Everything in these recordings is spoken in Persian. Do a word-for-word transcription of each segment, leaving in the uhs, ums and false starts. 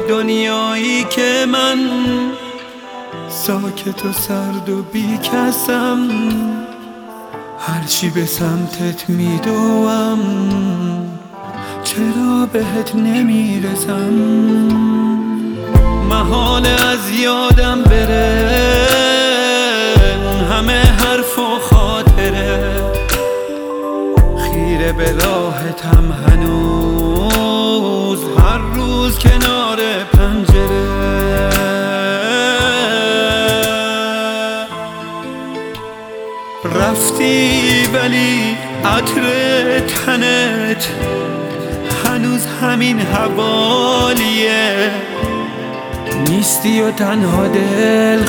دنیایی که من ساکت و سرد و بی کسم، هرچی به سمتت میدوم چرا بهت نمیرسم. محال از یادم بره اون همه حرف و خاطره، خیره به راحتم هنوز هر روز کنار پنجره. رفتی ولی عطر تنت هنوز همین حوالیه، نیستی و تنها دل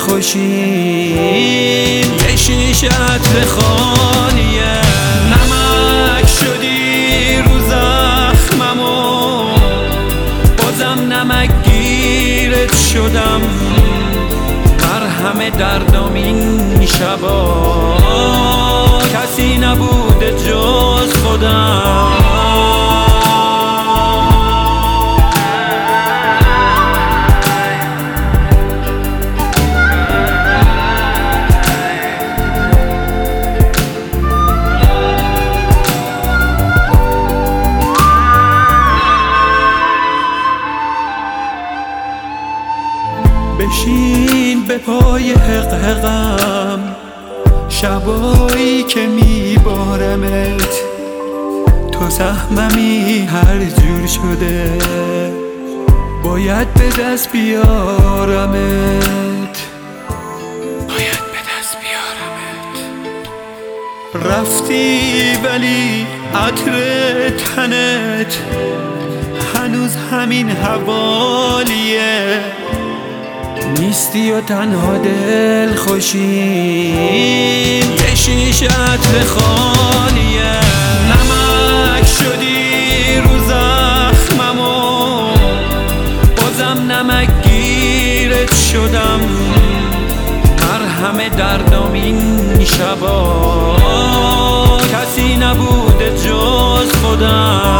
خوشیم یه شیشه عطر خالیه. نمک شدی رو زخممو بازم نمک گیرت شدم، بر همه دردم این شبا کسی نبوده جز خودم. بشین به پای حقحقم شبایی که میبارمت، تو سهممی هر جور شده باید به دست بیارمت، باید به دست بیارمت. رفتی ولی عطر تنت هنوز همین حوالیه، نیستی و تنها دل خوشیم یه شیشه عطر خالیه. نمک شدی رو زخممو بازم نمک گیرت شدم، بر همه دردم این شبا کسی نبوده جز خودم.